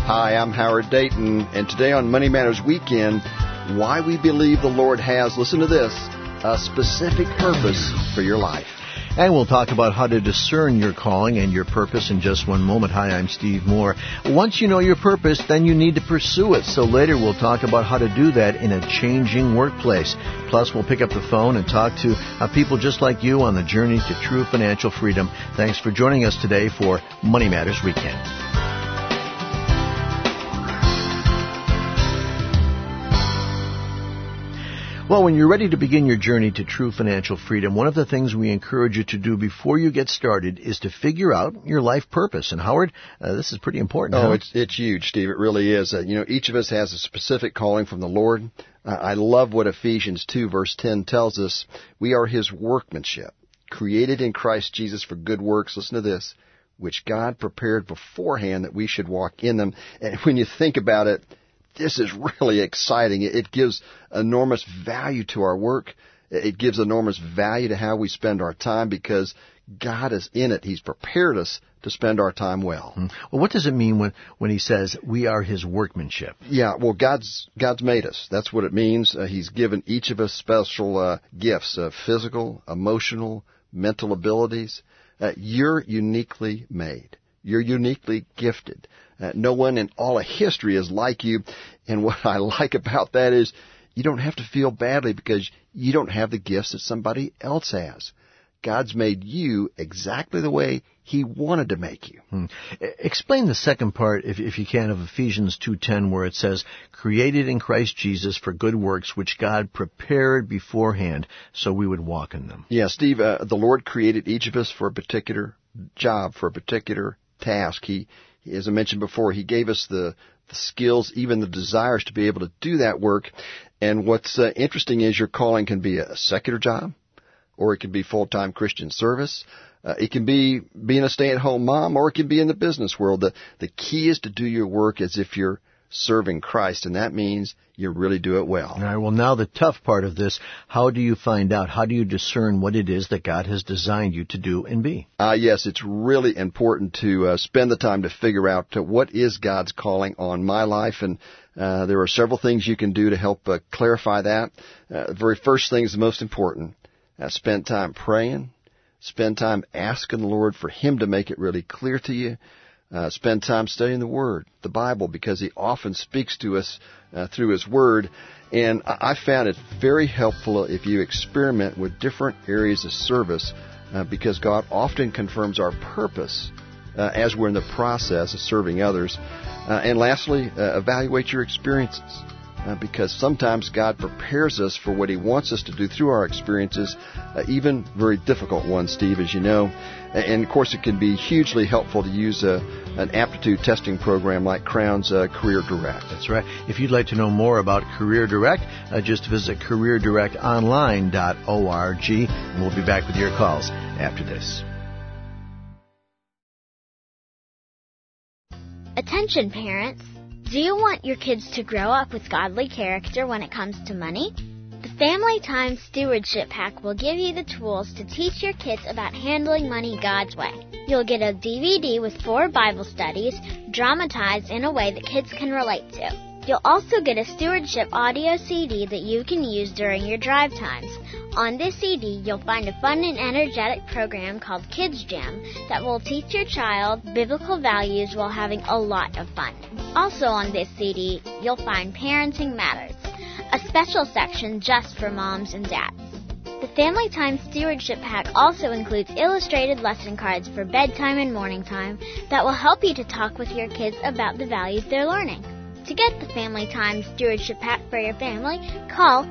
Hi, I'm Howard Dayton, and today on Money Matters Weekend, why we believe the Lord has, listen to this, a specific purpose for your life. And we'll talk about how to discern your calling and your purpose in just one moment. Hi, I'm Steve Moore. Once you know your purpose, then you need to pursue it. So later we'll talk about how to do that in a changing workplace. Plus, we'll pick up the phone and talk to people just like you on the journey to true financial freedom. Thanks for joining us today for Money Matters Weekend. Well, when you're ready to begin your journey to true financial freedom, one of the things we encourage you to do before you get started is to figure out your life purpose. And Howard, this is pretty important. Oh, it's huge, Steve. It really is. Each of us has a specific calling from the Lord. I love what Ephesians 2, verse 10 tells us. We are His workmanship, created in Christ Jesus for good works. Listen to this, which God prepared beforehand that we should walk in them. And when you think about it, this is really exciting. It gives enormous value to our work. It gives enormous value to how we spend our time because God is in it. He's prepared us to spend our time well. Well, what does it mean when He says we are His workmanship? Yeah, well, God's made us. That's what it means. He's given each of us special gifts, physical, emotional, mental abilities. You're uniquely made. You're uniquely gifted. No one in all of history is like you. And what I like about that is you don't have to feel badly because you don't have the gifts that somebody else has. God's made you exactly the way He wanted to make you. Explain the second part, if you can, of Ephesians 2:10, where it says, created in Christ Jesus for good works, which God prepared beforehand so we would walk in them. Yeah, Steve, the Lord created each of us for a particular job, for a particular task. He, as I mentioned before, He gave us the skills, even the desires to be able to do that work. And what's interesting is your calling can be a secular job, or it can be full-time Christian service. It can be being a stay-at-home mom, or it can be in the business world. The key is to do your work as if you're serving Christ, and that means you really do it well. All right, well, now the tough part of this, how do you find out? How do you discern what it is that God has designed you to do and be? Yes, it's really important to spend the time to figure out what is God's calling on my life, and there are several things you can do to help clarify that. The very first thing is the most important. Spend time praying. Spend time asking the Lord for Him to make it really clear to you. Spend time studying the Word, the Bible, because He often speaks to us through His Word. And I found it very helpful if you experiment with different areas of service because God often confirms our purpose as we're in the process of serving others. And lastly, evaluate your experiences. Because sometimes God prepares us for what He wants us to do through our experiences, even very difficult ones, Steve, as you know. And, of course, it can be hugely helpful to use an aptitude testing program like Crown's Career Direct. That's right. If you'd like to know more about Career Direct, just visit careerdirectonline.org, and we'll be back with your calls after this. Attention, parents. Do you want your kids to grow up with godly character when it comes to money? The Family Time Stewardship Pack will give you the tools to teach your kids about handling money God's way. You'll get a DVD with 4 Bible studies dramatized in a way that kids can relate to. You'll also get a stewardship audio CD that you can use during your drive times. On this CD, you'll find a fun and energetic program called Kids Jam that will teach your child biblical values while having a lot of fun. Also on this CD, you'll find Parenting Matters, a special section just for moms and dads. The Family Time Stewardship Pack also includes illustrated lesson cards for bedtime and morning time that will help you to talk with your kids about the values they're learning. To get the Family Time Stewardship Pack for your family, call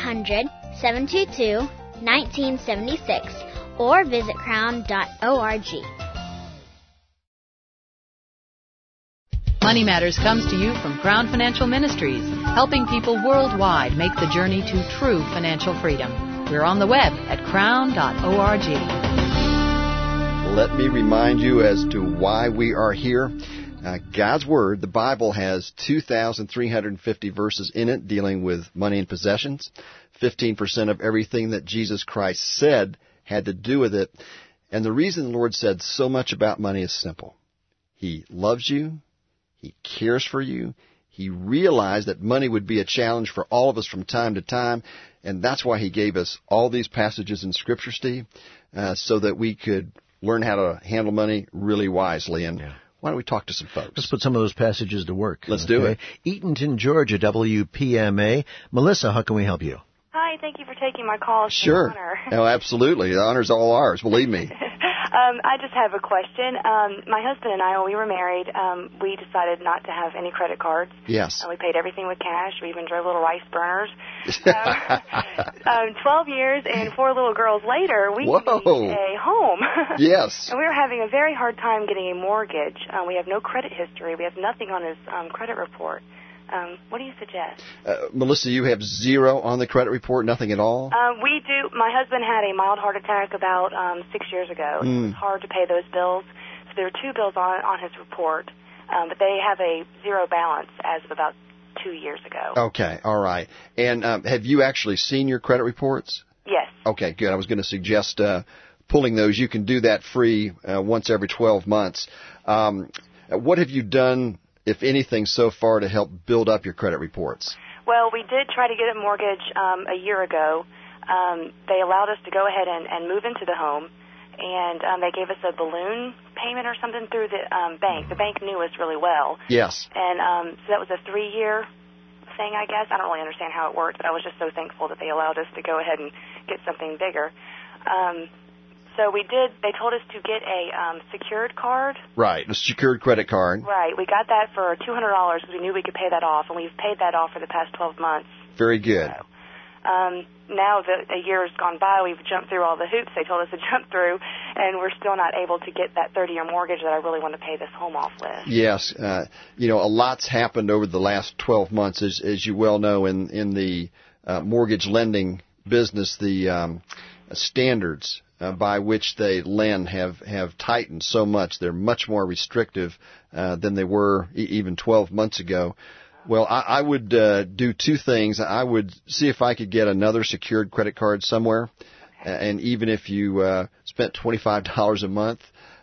800-722-1976 or visit crown.org. Money Matters comes to you from Crown Financial Ministries, helping people worldwide make the journey to true financial freedom. We're on the web at crown.org. Let me remind you as to why we are here. God's Word, the Bible, has 2,350 verses in it dealing with money and possessions. 15% of everything that Jesus Christ said had to do with it. And the reason the Lord said so much about money is simple. He loves you. He cares for you. He realized that money would be a challenge for all of us from time to time, and that's why he gave us all these passages in Scripture, Steve, so that we could learn how to handle money really wisely. And why don't we talk to some folks? Let's put some of those passages to work. Let's do it. Eatonton, Georgia, WPMA. Melissa, how can we help you? Hi, thank you for taking my call. It's Sure. an honor. Oh, absolutely. The honor's all ours, believe me. I just have a question. My husband and I, when we were married, we decided not to have any credit cards. Yes. We paid everything with cash. We even drove little rice burners. 12 years and 4 little girls later, we need a home. Yes. And we were having a very hard time getting a mortgage. We have no credit history. We have nothing on his credit report. What do you suggest? Melissa, you have 0 on the credit report, nothing at all? We do. My husband had a mild heart attack about 6 years ago. It was hard to pay those bills. So there were 2 bills on his report, but they have a 0 balance as of about 2 years ago. Okay, all right. And have you actually seen your credit reports? Yes. Okay, good. I was going to suggest pulling those. You can do that free once every 12 months. What have you done, if anything, so far to help build up your credit reports? Well, we did try to get a mortgage a year ago. They allowed us to go ahead and move into the home, and they gave us a balloon payment or something through the bank. The bank knew us really well. Yes. And so that was a 3-year thing, I guess. I don't really understand how it worked, but I was just so thankful that they allowed us to go ahead and get something bigger. So we did. They told us to get a secured card. Right, a secured credit card. Right. We got that for $200 because we knew we could pay that off, and we've paid that off for the past 12 months. Very good. So, now that a year has gone by, we've jumped through all the hoops they told us to jump through, and we're still not able to get that 30-year mortgage that I really want to pay this home off with. Yes. A lot's happened over the last 12 months, as you well know, in the mortgage lending business. The standards by which they lend have tightened so much. They're much more restrictive than they were even 12 months ago. Well, I would do 2 things. I would see if I could get another secured credit card somewhere, and even if you spent $25 a month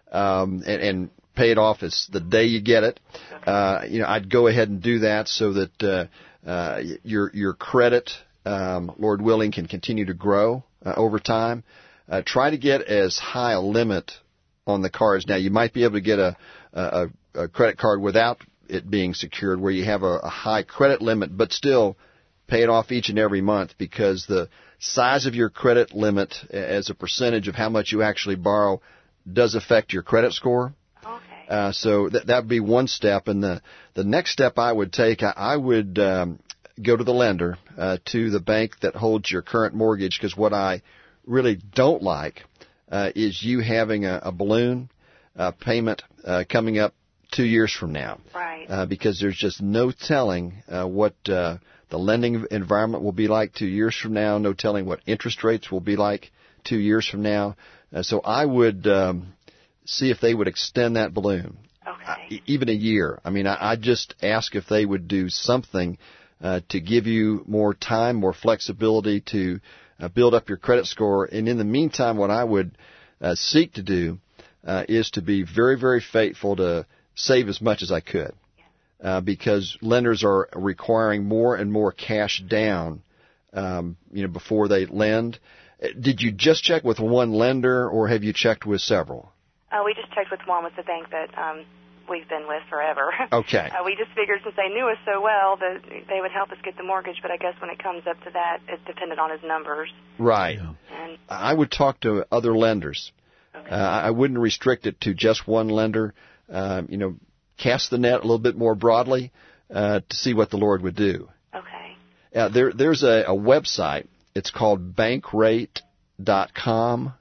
and pay it off as the day you get it, I'd go ahead and do that so that your credit, Lord willing, can continue to grow over time. Try to get as high a limit on the cards. Now, you might be able to get a credit card without it being secured, where you have a high credit limit, but still pay it off each and every month, because the size of your credit limit as a percentage of how much you actually borrow does affect your credit score. Okay. So that would be one step. And the next step I would take, I would go to the lender, to the bank that holds your current mortgage, because what I really don't like is you having a balloon payment coming up 2 years from now. Right. Because there's just no telling what the lending environment will be like 2 years from now, no telling what interest rates will be like 2 years from now. So I would see if they would extend that balloon. Okay. Even a year. I mean, I just ask if they would do something to give you more time, more flexibility to build up your credit score. And in the meantime, what I would seek to do is to be very, very faithful to save as much as I could, because lenders are requiring more and more cash down, before they lend. Did you just check with one lender, or have you checked with several? We just checked with one, with the bank that we've been with forever. Okay. We just figured, since they knew us so well, that they would help us get the mortgage, but I guess when it comes up to that, it's dependent on his numbers. Right. And I would talk to other lenders. Okay. I wouldn't restrict it to just one lender. Cast the net a little bit more broadly to see what the Lord would do. Okay. There's a website. It's called bankrate.com,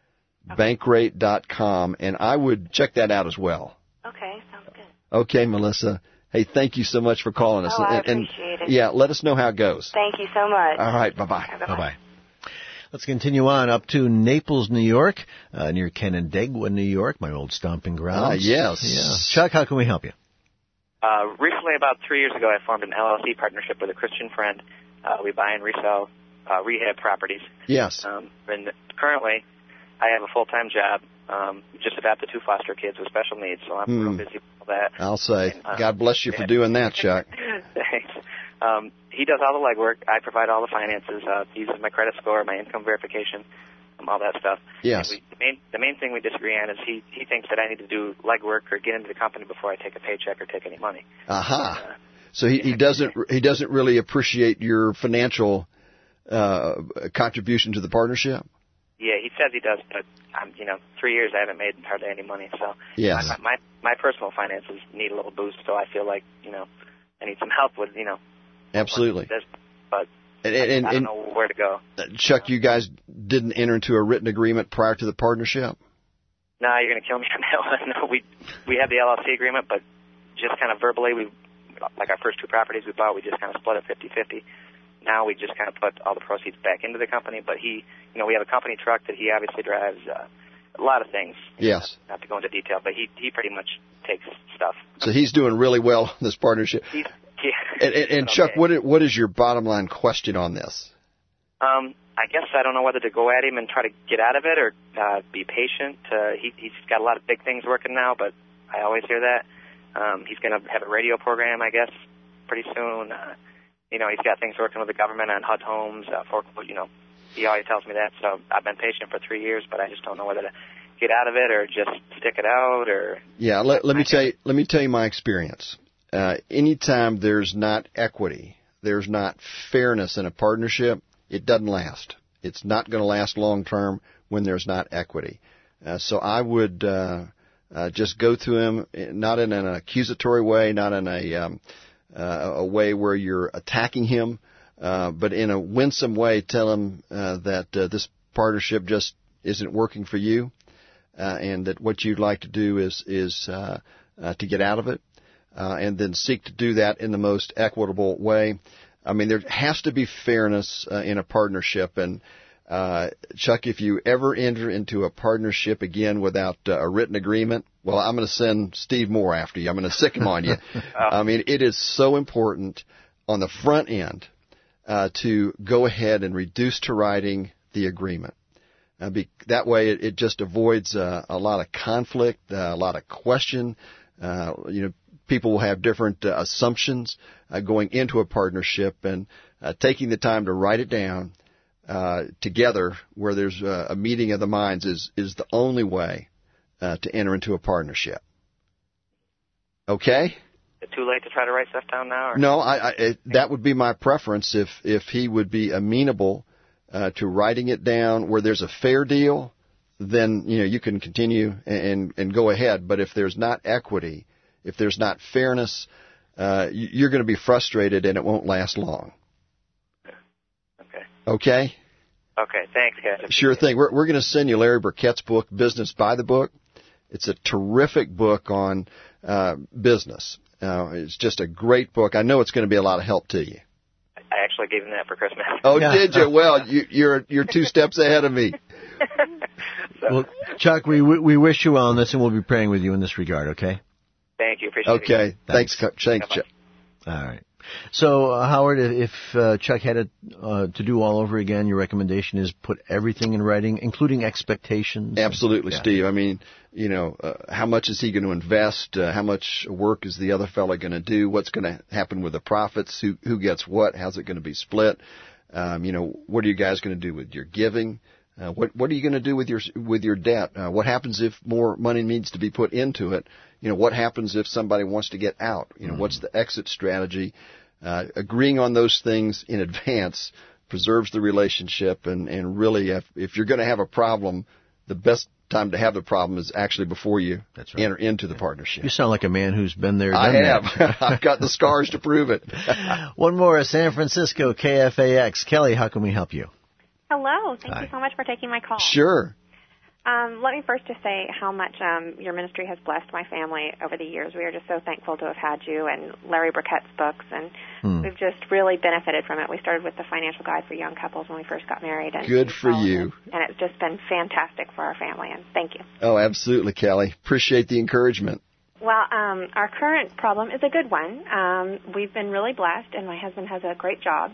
bankrate.com, and I would check that out as well. Okay, sounds good. Okay, Melissa. Hey, thank you so much for calling us. I appreciate it. Yeah, let us know how it goes. Thank you so much. All right, bye-bye. Bye-bye. Bye-bye. Let's continue on up to Naples, New York, near Canandaigua, New York, my old stomping grounds. Yes. Yeah. Chuck, how can we help you? Recently, about 3 years ago, I formed an LLC partnership with a Christian friend. We buy and resell rehab properties. Yes. And currently, I have a full-time job. Just adopted 2 foster kids with special needs, so I'm real busy with all that. I'll say, God bless you for doing that, Chuck. Thanks. He does all the legwork. I provide all the finances. He uses my credit score, my income verification, all that stuff. Yes. The main thing we disagree on is he thinks that I need to do legwork or get into the company before I take a paycheck or take any money. Aha. So he doesn't really appreciate your financial contribution to the partnership? Yeah, he says he does, but 3 years I haven't made hardly any money. So yes. my personal finances need a little boost. So I feel like I need some help with Absolutely. This, but and I don't know where to go. Chuck, you guys didn't enter into a written agreement prior to the partnership? No, you're going to kill me on that one. No, we had the LLC agreement, but just kind of verbally, like our first 2 properties we bought, we just kind of split it 50-50. Now we just kind of put all the proceeds back into the company, but we have a company truck that he obviously drives, a lot of things. Yes. Not to go into detail, but he pretty much takes stuff. So he's doing really well in this partnership. And Chuck, okay. what is your bottom line question on this? I guess I don't know whether to go at him and try to get out of it or be patient. He's got a lot of big things working now, but I always hear that. He's going to have a radio program, I guess, pretty soon. He's got things working with the government on HUD homes, he always tells me that. So I've been patient for 3 years, but I just don't know whether to get out of it or just stick it out or. Yeah, let me tell you my experience. Anytime there's not equity, there's not fairness in a partnership, it doesn't last. It's not going to last long term when there's not equity. So I would just go to him, not in an accusatory way, not in a way where you're attacking him, but in a winsome way, tell him that this partnership just isn't working for you, and that what you'd like to do is to get out of it, and then seek to do that in the most equitable way. I mean, there has to be fairness in a partnership, and Chuck, if you ever enter into a partnership again without a written agreement, well, I'm going to send Steve Moore after you. I'm going to sick him on you. I mean, it is so important on the front end to go ahead and reduce to writing the agreement. That way, it just avoids a lot of conflict, a lot of question. People will have different assumptions going into a partnership, and taking the time to write it down together where there's a meeting of the minds is the only way to enter into a partnership. Okay? Is it too late to try to write stuff down now? Or? No, that would be my preference if he would be amenable to writing it down where there's a fair deal, then you can continue and go ahead. But if there's not equity, if there's not fairness, you're going to be frustrated and it won't last long. Okay. Okay? Okay, thanks, guys. Sure thing. We're going to send you Larry Burkett's book, Business by the Book. It's a terrific book on business. It's just a great book. I know it's going to be a lot of help to you. I actually gave him that for Christmas. Oh, yeah. Did you? Well, you're 2 steps ahead of me. Well, Chuck, we wish you well in this, and we'll be praying with you in this regard, okay? Thank you. Appreciate it. Okay. Thanks, Chuck. All right. So, Howard, if Chuck had it to do all over again, your recommendation is put everything in writing, including expectations? Absolutely, Steve. I mean, how much is he going to invest? How much work is the other fellow going to do? What's going to happen with the profits? Who gets what? How's it going to be split? What are you guys going to do with your giving? What are you going to do with your debt? What happens if more money needs to be put into it? What happens if somebody wants to get out? What's the exit strategy? Agreeing on those things in advance preserves the relationship, and really, if you're going to have a problem, the best time to have the problem is actually before you enter into the partnership. You sound like a man who's been there, done I have. that. I've got the scars to prove it. One more, San Francisco, KFAX. Kelly, how can we help you? Hello. Thank you so much for taking my call. Sure. Let me first just say how much your ministry has blessed my family over the years. We are just so thankful to have had you and Larry Burkett's books, and we've just really benefited from it. We started with the Financial Guide for Young Couples when we first got married. And good for you. And it's just been fantastic for our family, and thank you. Oh, absolutely, Kelly. Appreciate the encouragement. Well, our current problem is a good one. We've been really blessed, and my husband has a great job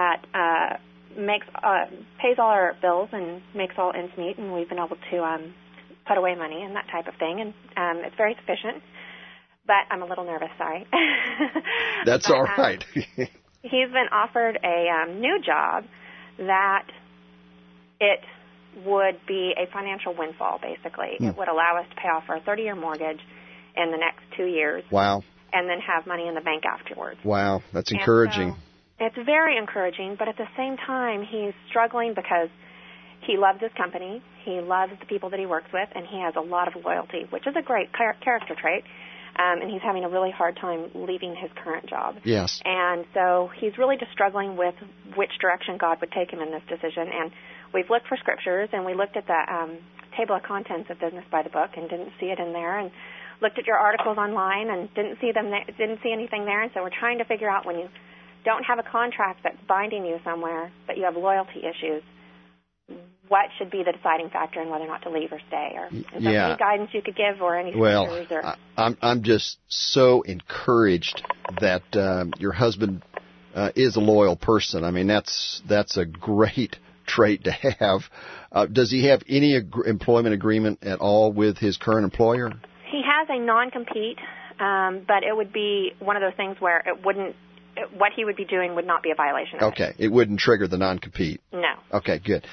that pays all our bills and makes all ends meet, and we've been able to put away money and that type of thing, and it's very sufficient. But I'm a little nervous, sorry. That's all right. He's been offered a new job that it would be a financial windfall, basically. It would allow us to pay off our 30-year mortgage in the next 2 years. Wow. And then have money in the bank afterwards. Wow, that's encouraging. So it's very encouraging, but at the same time, he's struggling because he loves his company, he loves the people that he works with, and he has a lot of loyalty, which is a great character trait. And he's having a really hard time leaving his current job. Yes. And so he's really just struggling with which direction God would take him in this decision. And we've looked for scriptures, and we looked at the table of contents of Business by the Book and didn't see it in there, and looked at your articles online and didn't see anything there. And so we're trying to figure out, when you don't have a contract that's binding you somewhere, but you have loyalty issues, what should be the deciding factor in whether or not to leave or stay? Or is there any guidance you could give, or any scriptures? Well, I'm just so encouraged that your husband is a loyal person. I mean, that's a great trait to have. Does he have any employment agreement at all with his current employer? He has a non-compete, but it would be one of those things where what he would be doing would not be a violation of it. It wouldn't trigger the non-compete. No. Okay, good.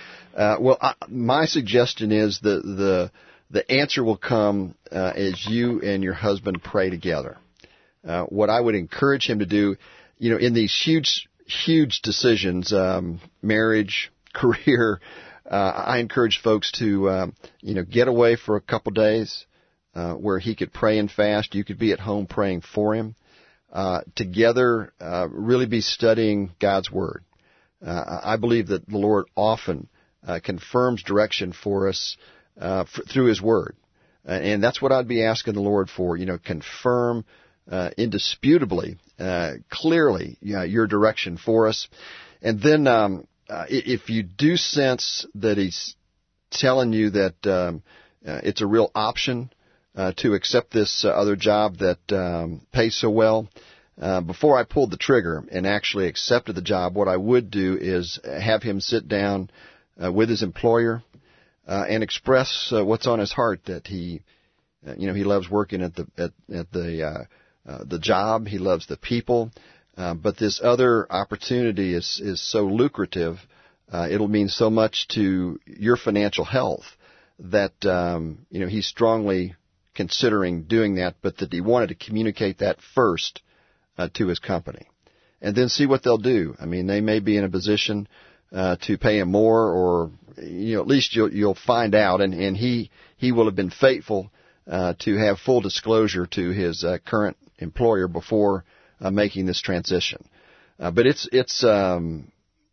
My suggestion is the answer will come as you and your husband pray together. What I would encourage him to do, in these huge decisions, marriage, career, I encourage folks to, get away for a couple days where he could pray and fast. You could be at home praying for him. Together, really be studying God's Word. I believe that the Lord often confirms direction for us through His Word. And that's what I'd be asking the Lord for, confirm indisputably, clearly, your direction for us. And then if you do sense that He's telling you that it's a real option to accept this other job that pays so well, before I pulled the trigger and actually accepted the job, what I would do is have him sit down with his employer and express what's on his heart. That he loves working at the job, he loves the people, but this other opportunity is so lucrative. It'll mean so much to your financial health that he's strongly considering doing that, but that he wanted to communicate that first to his company, and then see what they'll do. I mean, they may be in a position to pay him more, or at least you'll find out, and he will have been faithful to have full disclosure to his current employer before making this transition. But it's to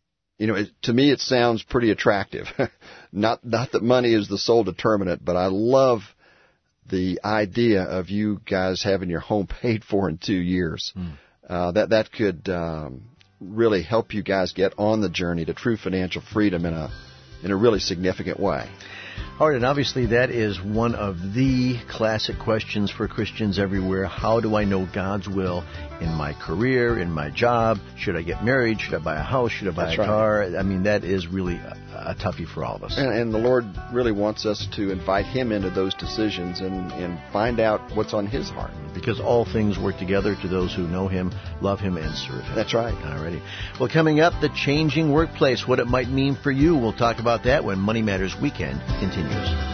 me it sounds pretty attractive. Not that money is the sole determinant, but I love the idea of you guys having your home paid for in 2 years. That could really help you guys get on the journey to true financial freedom in a really significant way. All right, and obviously that is one of the classic questions for Christians everywhere. How do I know God's will in my career, in my job? Should I get married? Should I buy a house? Should I buy a car? I mean, that is really a toughie for all of us. And the Lord really wants us to invite Him into those decisions and find out what's on His heart. Because all things work together to those who know Him, love Him, and serve Him. That's right. All righty. Well, coming up, the changing workplace, what it might mean for you. We'll talk about that when Money Matters Weekend continues.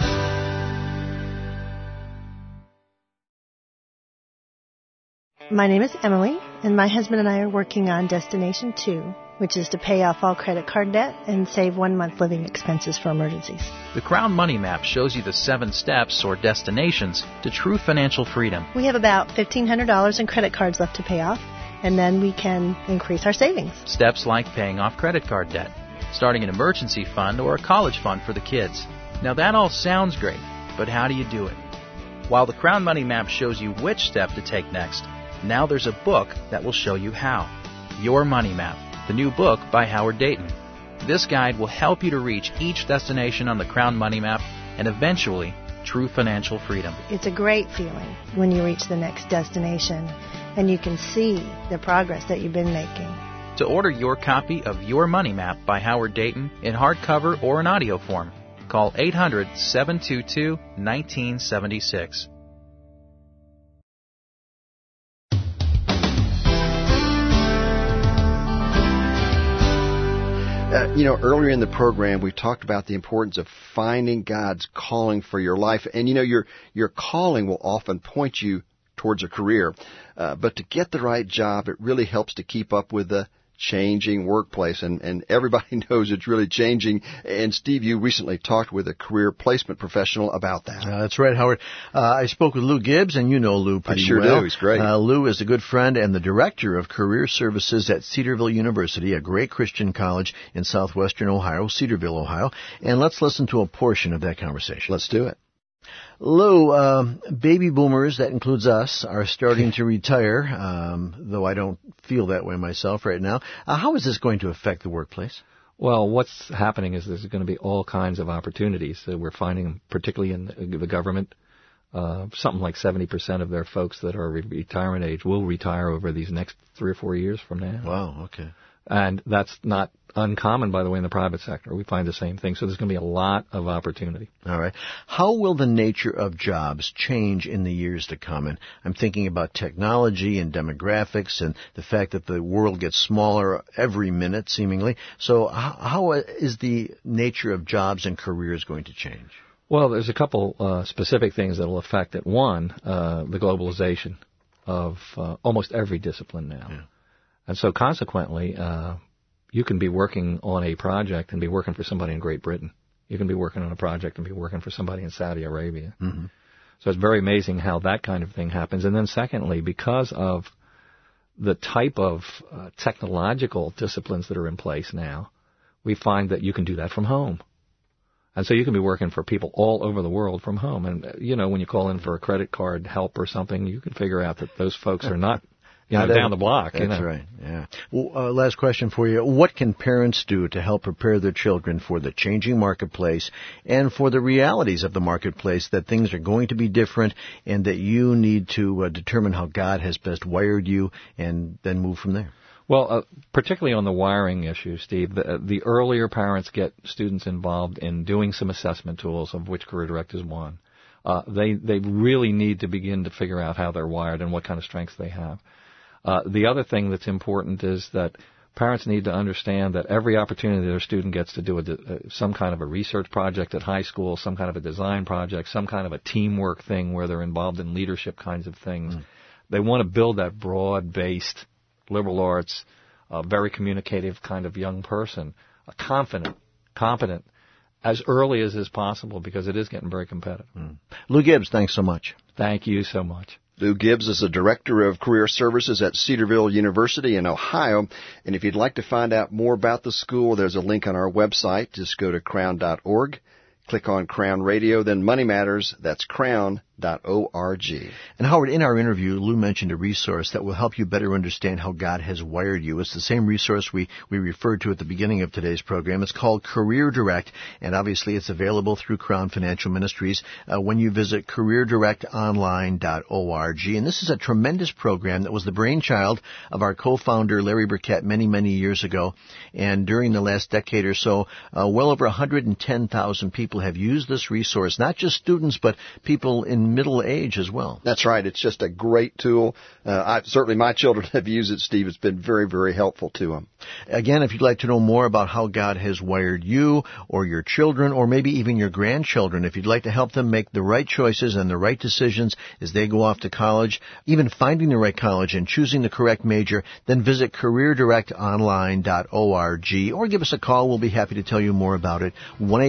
My name is Emily, and my husband and I are working on Destination 2, which is to pay off all credit card debt and save 1 month living expenses for emergencies. The Crown Money Map shows you the 7 steps or destinations to true financial freedom. We have about $1,500 in credit cards left to pay off, and then we can increase our savings. Steps like paying off credit card debt, starting an emergency fund or a college fund for the kids. Now that all sounds great, but how do you do it? While the Crown Money Map shows you which step to take next, now there's a book that will show you how. Your Money Map, the new book by Howard Dayton. This guide will help you to reach each destination on the Crown Money Map and eventually true financial freedom. It's a great feeling when you reach the next destination and you can see the progress that you've been making. To order your copy of Your Money Map by Howard Dayton in hardcover or in audio form, call Call 800-722-1976. Earlier in the program, we talked about the importance of finding God's calling for your life. And, your calling will often point you towards a career. But to get the right job, it really helps to keep up with the changing workplace. And everybody knows it's really changing. And, Steve, you recently talked with a career placement professional about that. That's right, Howard. I spoke with Lou Gibbs, and you know Lou pretty well. I sure do. He's great. Lou is a good friend and the director of career services at Cedarville University, a great Christian college in southwestern Ohio, Cedarville, Ohio. And let's listen to a portion of that conversation. Let's do it. Lou, baby boomers, that includes us, are starting to retire, though I don't feel that way myself right now. How is this going to affect the workplace? Well, what's happening is there's going to be all kinds of opportunities. We're finding, particularly in the government, something like 70% of their folks that are retirement age will retire over these next 3 or 4 years from now. Wow, okay. And that's not uncommon, by the way, in the private sector. We find the same thing. So there's going to be a lot of opportunity. All right. How will the nature of jobs change in the years to come? And I'm thinking about technology and demographics and the fact that the world gets smaller every minute, seemingly. So how is the nature of jobs and careers going to change? Well, there's a couple specific things that will affect it. One, the globalization of almost every discipline now. Yeah. And so consequently, you can be working on a project and be working for somebody in Great Britain. You can be working on a project and be working for somebody in Saudi Arabia. Mm-hmm. So it's very amazing how that kind of thing happens. And then secondly, because of the type of technological disciplines that are in place now, we find that you can do that from home. And so you can be working for people all over the world from home. And, when you call in for a credit card help or something, you can figure out that those folks are not down the block. That's right, yeah. Well, last question for you. What can parents do to help prepare their children for the changing marketplace and for the realities of the marketplace, that things are going to be different and that you need to determine how God has best wired you and then move from there? Well, particularly on the wiring issue, Steve, the earlier parents get students involved in doing some assessment tools, of which Career Direct is one, they really need to begin to figure out how they're wired and what kind of strengths they have. The other thing that's important is that parents need to understand that every opportunity their student gets to do some kind of a research project at high school, some kind of a design project, some kind of a teamwork thing where they're involved in leadership kinds of things. They want to build that broad-based liberal arts, very communicative kind of young person, confident, competent, as early as is possible, because it is getting very competitive. Lou Gibbs, thanks so much. Thank you so much. Lou Gibbs is the Director of Career Services at Cedarville University in Ohio. And if you'd like to find out more about the school, there's a link on our website. Just go to crown.org, click on Crown Radio, then Money Matters. That's crown.org. And Howard, in our interview, Lou mentioned a resource that will help you better understand how God has wired you. It's the same resource we referred to at the beginning of today's program. It's called Career Direct, and obviously it's available through Crown Financial Ministries when you visit careerdirectonline.org. And this is a tremendous program that was the brainchild of our co-founder, Larry Burkett, many, many years ago. And during the last decade or so, well over 110,000 people have used this resource, not just students, but people in middle age as well. That's right. It's just a great tool. Certainly my children have used it, Steve. It's been very, very helpful to them. Again, if you'd like to know more about how God has wired you or your children or maybe even your grandchildren, if you'd like to help them make the right choices and the right decisions as they go off to college, even finding the right college and choosing the correct major, then visit careerdirectonline.org or give us a call. We'll be happy to tell you more about it.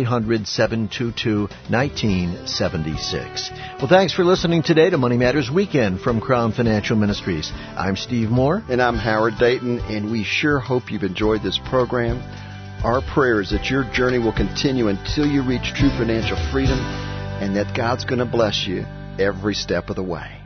1-800-722-1976. Well, thanks for listening today to Money Matters Weekend from Crown Financial Ministries. I'm Steve Moore. And I'm Howard Dayton, and we sure hope you've enjoyed this program. Our prayer is that your journey will continue until you reach true financial freedom and that God's going to bless you every step of the way.